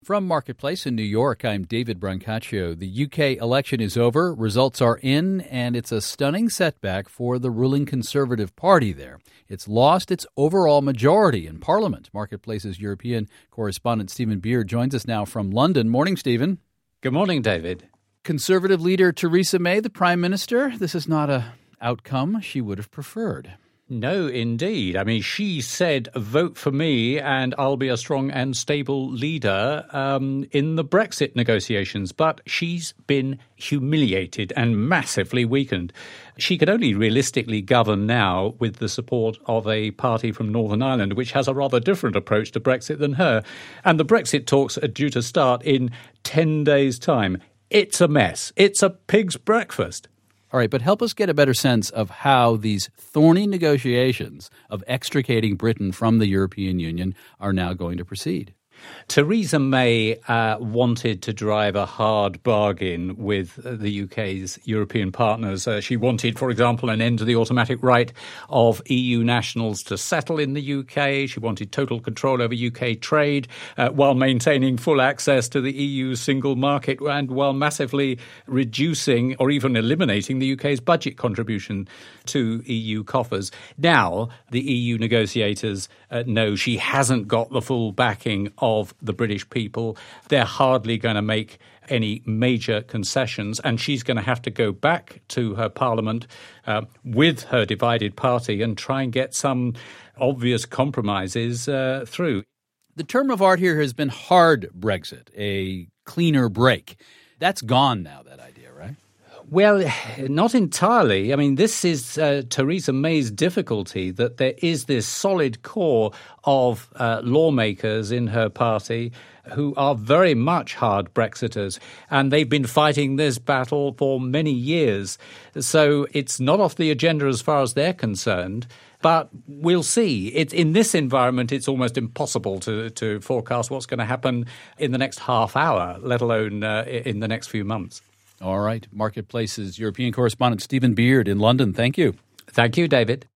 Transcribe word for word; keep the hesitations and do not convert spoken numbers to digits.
From Marketplace in New York, I'm David Brancaccio. The U K election is over, results are in, and it's a stunning setback for the ruling Conservative Party there. It's lost its overall majority in Parliament. Marketplace's European correspondent Stephen Beard joins us now from London. Morning, Stephen. Good morning, David. Conservative leader Theresa May, the Prime Minister, this is not an outcome she would have preferred. No, indeed. I mean, she said, vote for me and I'll be a strong and stable leader um, in the Brexit negotiations. But she's been humiliated and massively weakened. She could only realistically govern now with the support of a party from Northern Ireland, which has a rather different approach to Brexit than her. And the Brexit talks are due to start in ten days' time. It's a mess. It's a pig's breakfast. All right, but help us get a better sense of how these thorny negotiations of extricating Britain from the European Union are now going to proceed. Theresa May uh, wanted to drive a hard bargain with the U K's European partners. Uh, she wanted, for example, an end to the automatic right of E U nationals to settle in the U K. She wanted total control over U K trade uh, while maintaining full access to the E U's single market and while massively reducing or even eliminating the U K's budget contribution to E U coffers. Now, the E U negotiators uh, know she hasn't got the full backing of of the British people. They're hardly going to make any major concessions, and she's going to have to go back to her parliament uh, with her divided party and try and get some obvious compromises uh, through. The term of art here has been hard Brexit, a cleaner break. That's gone now, that idea, right? Well, not entirely. I mean, this is uh, Theresa May's difficulty, that there is this solid core of uh, lawmakers in her party who are very much hard Brexiters, and they've been fighting this battle for many years. So it's not off the agenda as far as they're concerned. But we'll see. It, in this environment, it's almost impossible to, to forecast what's going to happen in the next half hour, let alone uh, in the next few months. All right. Marketplace's European correspondent Stephen Beard in London. Thank you. Thank you, David.